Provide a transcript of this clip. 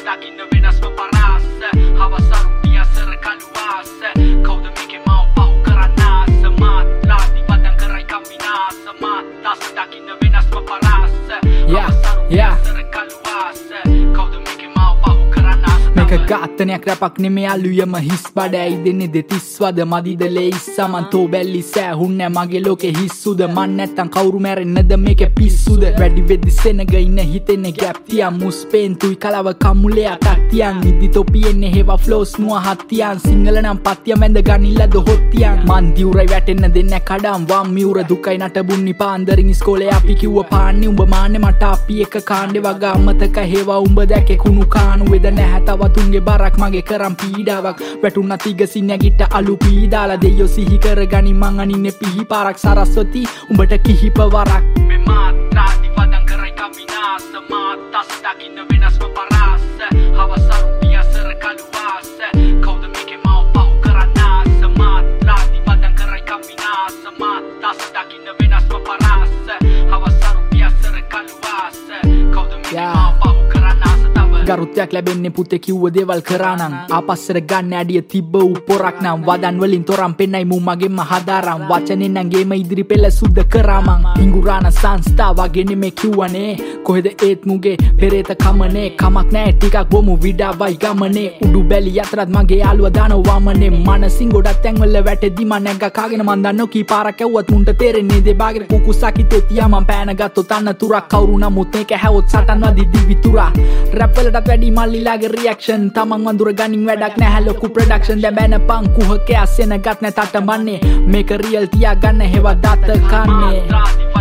දකින්න වෙනස්ම පරාස හවසරු පියසර කළුවාස කවුද මේකේ මව පහු කරන්න ආස මාත්‍රාති වදන් කරයි කම්බිනාස මාත්‍රාස දකින්න වෙනස්ම පරාස හවසරු පියසර කළුවාස කවුද මේකේ මව පහු කරන්න ආස මේක ගාතනයක් රැපක් නෙමේ අලුයම හිස් බඩ ඇයි දෙන්නේ දෙතිස් වද මදිද ලේයිස්සා මන් තෝ බැල්ලි සෑහුන්නේ මගේ ලෝකේ හිස්සුද මන් නැත්තම් කවුරු මැරෙන්නද මේකේ පිස්සුද වැඩි වෙද්දි සෙනග ඉන්න හිතෙන්නේ ගැප් තියන් මුස්පේන්තුයි කලව කම්මුලේ අතක් තියන් නිදි තොපියෙන්නේ හේවා ෆ්ලෝස් නුව හත්තියන් සිංහල නම් පත්තිය මැද ගනිල්ලද හොත්තියන් මන් දියුරයි වැටෙන්න දෙන්න කඩම් වම් මියුර දුකයි නටබුන්නි පාන්දරින් ඉස්කෝලේ අපි කිව්ව පාන්නේ උඹ මාන්නේ මට අපි එක කාණ්ඩේ වගා අමතක හේවා උඹ දැකේ කුණු කාණු වෙද නැහැ තවතුන්ගේ බරක් මගේ කරම් පීඩාවක් වැටුණා තිගසින් නැගිට අලු පීඩාලා දෙයෝ සිහි කරගනි මං අනින්නේ පිහි පාරක් සරස්වති උඹට කිහිප වරක් මේ මාත්‍රාති වදන් කරයි කමිනාස මාත්‍රාස දකින්න වෙනස්ම පරාස හවසරු පියසර කළුවාස කවුද මේකේ මව පහු කරන්න ආස මාත්‍රාති වදන් කරයි කමිනාස මාත්‍රාස දකින්න වෙනස්ම පරාස හවසරු පියසර කළුවාස කවුද මේකේ මව පහු කරන්න ආස ගරුත්වයක් ලැබෙන්නේ පුතේ කිව්ව දේවල් කරානම් ආපස්සට ගන්න ඇඩිය තිබ්බ උපොරක් නම් වදන් වලින් තොරම් පෙන්නයි මු මගෙම හදාරම් වචනේ නම් ගේම ඉදිරි පෙළ සුද්ධ කරාමන් හිඟුරාන සංස්ථා වගේ නෙමේ කිව්වනේ කොහෙද ඒත් මුගේ පෙරේත කමනේ කමක් නැහැ ටිකක් බොමු විඩාවයි ගමනේ උඩු බැලි අතරත් මගේ යාළුවා දානවා වමනේ මනසින් ගොඩක් තැන්වල වැටෙදි මම නැග්ග කාගෙන මන් දන්නෝ කී පාරක් ඇව්වත් මුන්ට තේරෙන්නේ දෙබාගෙට කුකුසකි තෙතියා මම පෑන ගත්තොත් අන්න තුරක් කවුරු නමුත් මේක හැවොත් සටන් වදි දිවිතුරා රැප් වලට වැඩි මල්ලිලාගේ රියැක්ෂන් තමන් වඳුර ගනින් වැඩක් නැහැ ලොකු ප්‍රොඩක්ෂන් දැන් බෑනපන් කුහකේ අසෙන ගත් නැතට මන්නේ මේක රියල් තියා ගන්න හේවා දත කන්නේ